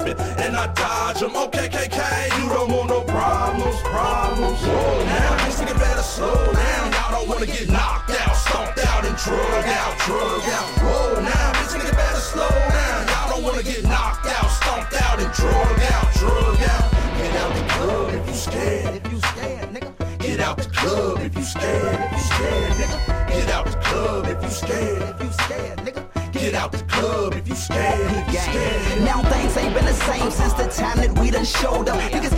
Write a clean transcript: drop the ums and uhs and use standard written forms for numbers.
slipping and I dodge them. Okay, KK, you don't want no problems. Whoa, now this nigga better slow down. Y'all don't wanna get knocked out, stomped out, and drug out. Whoa, now this nigga better slow down. Y'all don't wanna get knocked out, stomped out, and drug out. Get out the club if you scared, nigga. Get out the club if you scared, nigga. Get out the club if you scared, nigga. Get out the club if you scared. Now things ain't been the same since the time that we done showed up. Niggas